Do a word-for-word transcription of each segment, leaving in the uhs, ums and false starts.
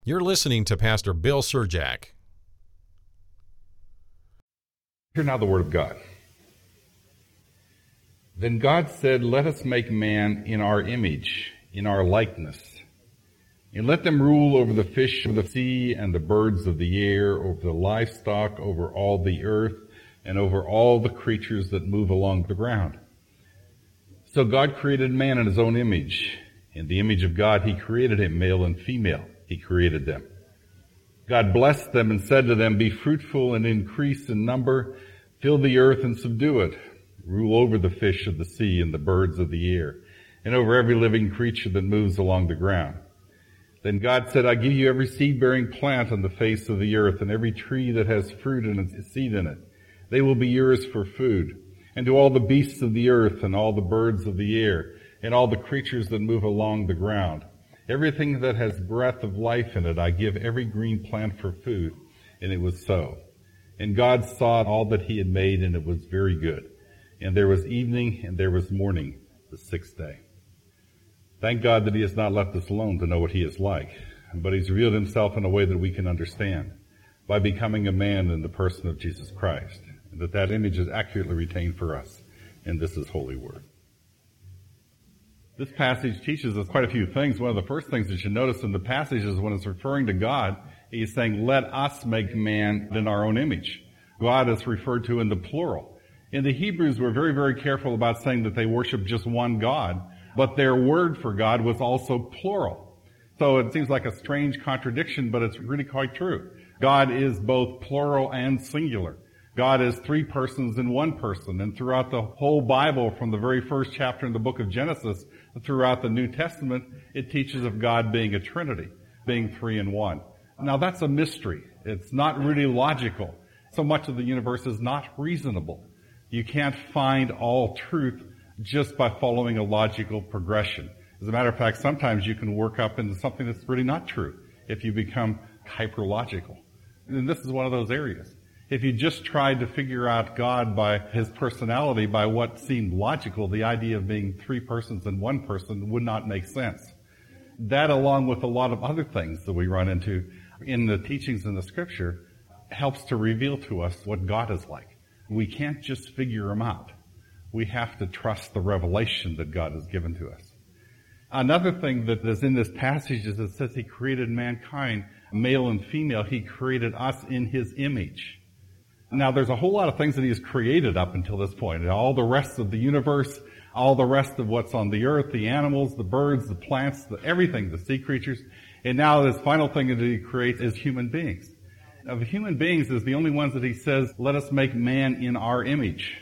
You're listening to Pastor Bill Surjak. Hear now the word of God. Then God said, "Let us make man in our image, in our likeness, and let them rule over the fish of the sea and the birds of the air, over the livestock, over all the earth, and over all the creatures that move along the ground." So God created man in his own image. In the image of God he created him, male and female. He created them. God blessed them and said to them, "Be fruitful and increase in number, fill the earth and subdue it. Rule over the fish of the sea and the birds of the air, and over every living creature that moves along the ground." Then God said, "I give you every seed-bearing plant on the face of the earth, and every tree that has fruit and seed in it. They will be yours for food. And to all the beasts of the earth, and all the birds of the air, and all the creatures that move along the ground, everything that has breath of life in it, I give every green plant for food." And it was so. And God saw all that he had made, and it was very good. And there was evening, and there was morning, the sixth day. Thank God that he has not left us alone to know what he is like, but he's revealed himself in a way that we can understand by becoming a man in the person of Jesus Christ, and that that image is accurately retained for us. And this is Holy Word. This passage teaches us quite a few things. One of the first things that you notice in the passage is when it's referring to God, he's saying, "Let us make man in our own image." God is referred to in the plural. And the Hebrews were very, very careful about saying that they worship just one God, but their word for God was also plural. So it seems like a strange contradiction, but it's really quite true. God is both plural and singular. God is three persons in one person. And throughout the whole Bible, from the very first chapter in the book of Genesis, throughout the New Testament, it teaches of God being a Trinity, being three in one. Now that's a mystery. It's not really logical. So much of the universe is not reasonable. You can't find all truth just by following a logical progression. As a matter of fact, sometimes you can work up into something that's really not true if you become hyper-logical. And this is one of those areas. If you just tried to figure out God by his personality, by what seemed logical, the idea of being three persons in one person would not make sense. That, along with a lot of other things that we run into in the teachings in the Scripture, helps to reveal to us what God is like. We can't just figure him out. We have to trust the revelation that God has given to us. Another thing that is in this passage is it says he created mankind, male and female. He created us in his image. Now, there's a whole lot of things that he has created up until this point. All the rest of the universe, all the rest of what's on the earth, the animals, the birds, the plants, the, everything, the sea creatures. And now this final thing that he creates is human beings. Now, the human beings is the only ones that he says, "Let us make man in our image."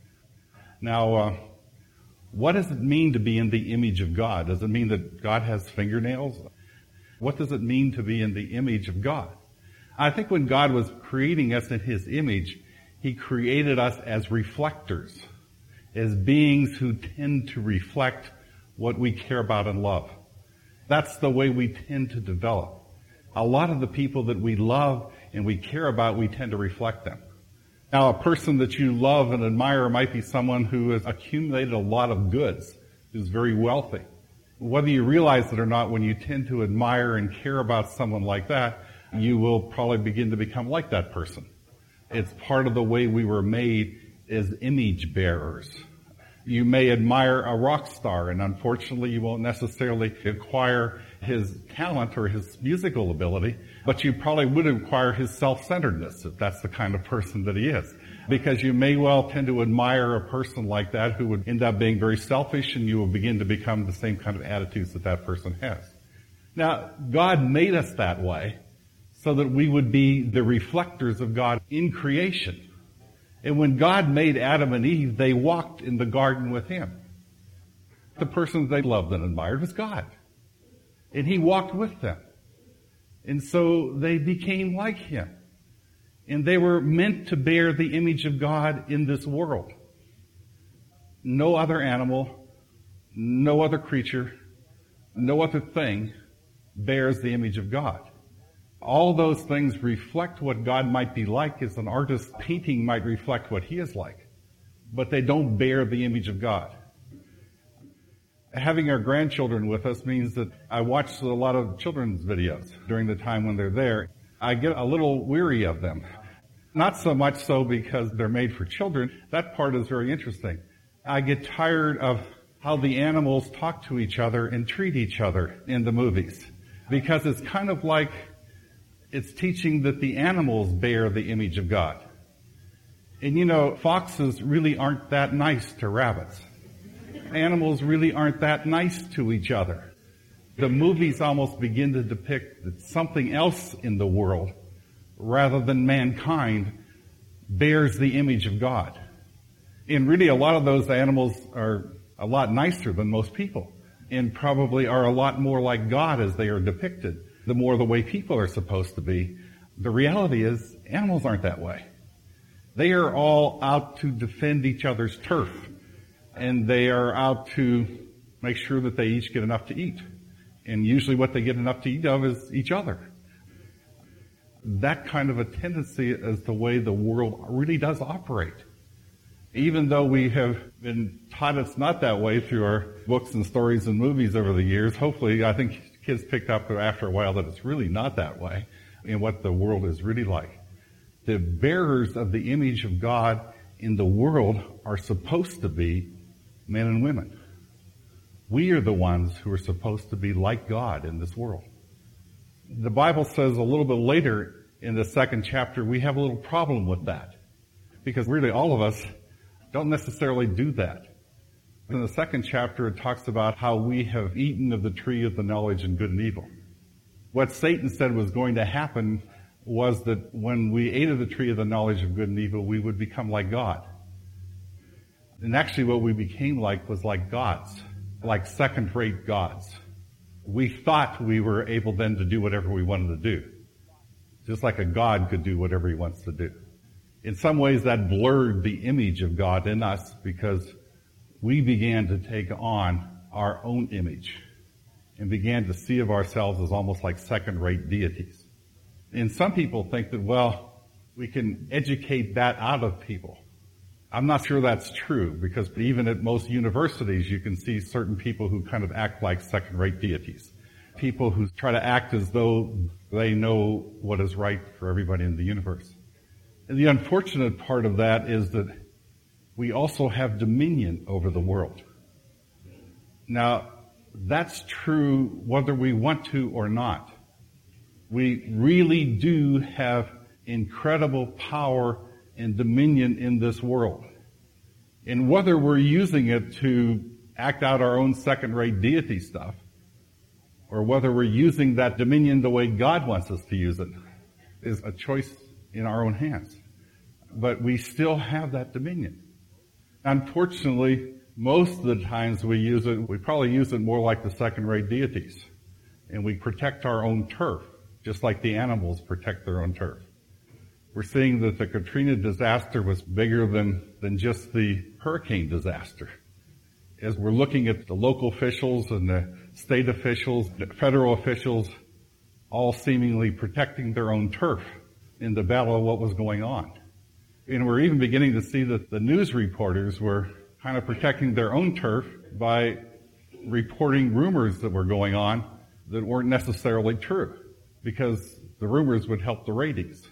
Now, uh, what does it mean to be in the image of God? Does it mean that God has fingernails? What does it mean to be in the image of God? I think when God was creating us in his image, he created us as reflectors, as beings who tend to reflect what we care about and love. That's the way we tend to develop. A lot of the people that we love and we care about, we tend to reflect them. Now, a person that you love and admire might be someone who has accumulated a lot of goods, who's very wealthy. Whether you realize it or not, when you tend to admire and care about someone like that, you will probably begin to become like that person. It's part of the way we were made as image bearers. You may admire a rock star, and unfortunately you won't necessarily acquire his talent or his musical ability, but you probably would acquire his self-centeredness if that's the kind of person that he is. Because you may well tend to admire a person like that who would end up being very selfish, and you will begin to become the same kind of attitudes that that person has. Now, God made us that way so that we would be the reflectors of God in creation. And when God made Adam and Eve, they walked in the garden with him. The person they loved and admired was God. And he walked with them. And so they became like him. And they were meant to bear the image of God in this world. No other animal, no other creature, no other thing bears the image of God. All those things reflect what God might be like, as an artist's painting might reflect what he is like. But they don't bear the image of God. Having our grandchildren with us means that I watch a lot of children's videos during the time when they're there. I get a little weary of them. Not so much so because they're made for children. That part is very interesting. I get tired of how the animals talk to each other and treat each other in the movies. Because it's kind of like it's teaching that the animals bear the image of God. And you know, foxes really aren't that nice to rabbits. Animals really aren't that nice to each other. The movies almost begin to depict that something else in the world, rather than mankind, bears the image of God. And really a lot of those animals are a lot nicer than most people, and probably are a lot more like God as they are depicted, the more the way people are supposed to be. The reality is, animals aren't that way. They are all out to defend each other's turf, and they are out to make sure that they each get enough to eat. And usually what they get enough to eat of is each other. That kind of a tendency is the way the world really does operate. Even though we have been taught it's not that way through our books and stories and movies over the years, hopefully I think kids picked up after a while that it's really not that way in what the world is really like. The bearers of the image of God in the world are supposed to be men and women. We are the ones who are supposed to be like God in this world. The Bible says a little bit later in the second chapter, we have a little problem with that. Because really all of us don't necessarily do that. In the second chapter, it talks about how we have eaten of the tree of the knowledge of good and evil. What Satan said was going to happen was that when we ate of the tree of the knowledge of good and evil, we would become like God. And actually what we became like was like gods, like second-rate gods. We thought we were able then to do whatever we wanted to do, just like a god could do whatever he wants to do. In some ways that blurred the image of God in us because we began to take on our own image and began to see of ourselves as almost like second-rate deities. And some people think that, well, we can educate that out of people. I'm not sure that's true, because even at most universities you can see certain people who kind of act like second-rate deities. People who try to act as though they know what is right for everybody in the universe. And the unfortunate part of that is that we also have dominion over the world. Now, that's true whether we want to or not. We really do have incredible power and dominion in this world. And whether we're using it to act out our own second-rate deity stuff, or whether we're using that dominion the way God wants us to use it, is a choice in our own hands. But we still have that dominion. Unfortunately, most of the times we use it, we probably use it more like the second-rate deities. And we protect our own turf, just like the animals protect their own turf. We're seeing that the Katrina disaster was bigger than, than just the hurricane disaster. As we're looking at the local officials and the state officials, the federal officials, all seemingly protecting their own turf in the battle of what was going on. And we're even beginning to see that the news reporters were kind of protecting their own turf by reporting rumors that were going on that weren't necessarily true, because the rumors would help the ratings.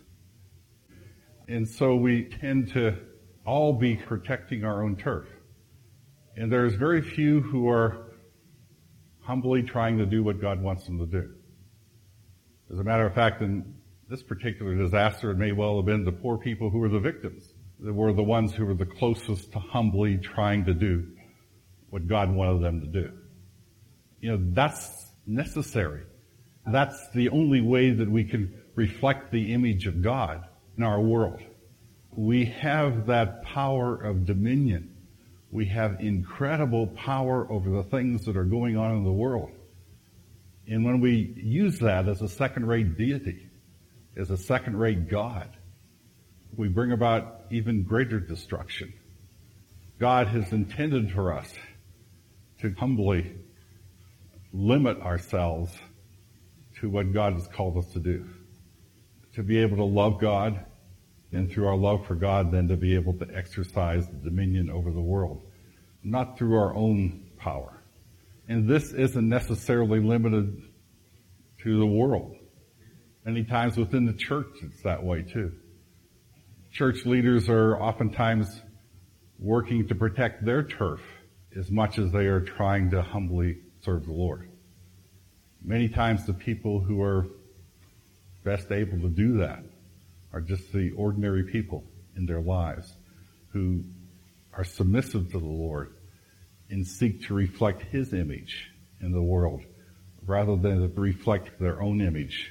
And so we tend to all be protecting our own turf. And there's very few who are humbly trying to do what God wants them to do. As a matter of fact, in this particular disaster, it may well have been the poor people who were the victims, that were the ones who were the closest to humbly trying to do what God wanted them to do. You know, that's necessary. That's the only way that we can reflect the image of God in our world. We have that power of dominion. We have incredible power over the things that are going on in the world. And when we use that as a second-rate deity, as a second-rate God, we bring about even greater destruction. God has intended for us to humbly limit ourselves to what God has called us to do. To be able to love God, and through our love for God, then to be able to exercise the dominion over the world. Not through our own power, And this isn't necessarily limited to the world. Many times within the church, it's that way too. Church leaders are oftentimes working to protect their turf as much as they are trying to humbly serve the Lord. Many times the people who are best able to do that are just the ordinary people in their lives who are submissive to the Lord and seek to reflect His image in the world rather than to reflect their own image.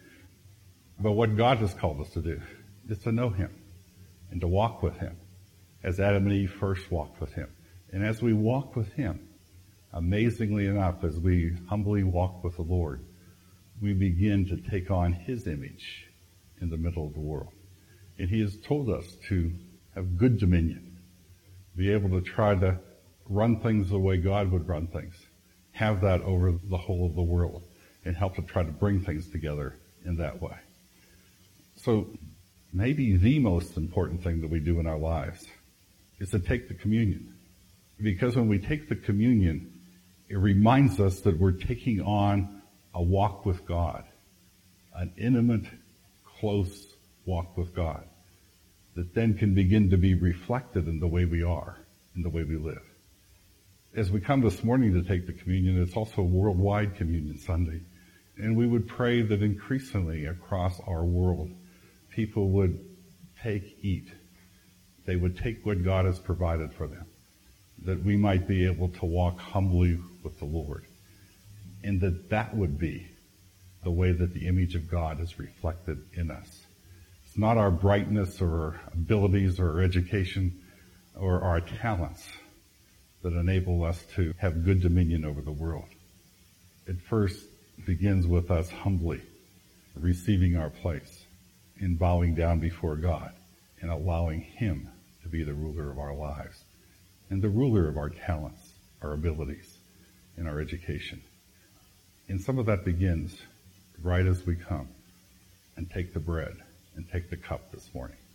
But what God has called us to do is to know Him and to walk with Him as Adam and Eve first walked with Him. And as we walk with Him, amazingly enough, as we humbly walk with the Lord, we begin to take on His image in the middle of the world. And He has told us to have good dominion, be able to try to run things the way God would run things, have that over the whole of the world, and help to try to bring things together in that way. So maybe the most important thing that we do in our lives is to take the communion. Because when we take the communion, it reminds us that we're taking on a walk with God, an intimate, close walk with God, that then can begin to be reflected in the way we are, in the way we live. As we come this morning to take the communion, it's also Worldwide Communion Sunday. And we would pray that increasingly across our world, people would take, eat. They would take what God has provided for them, that we might be able to walk humbly with the Lord, and that that would be the way that the image of God is reflected in us. It's not our brightness or our abilities or our education or our talents that enable us to have good dominion over the world. It first begins with us humbly receiving our place and bowing down before God and allowing Him to be the ruler of our lives and the ruler of our talents, our abilities, and our education. And some of that begins right as we come and take the bread and take the cup this morning.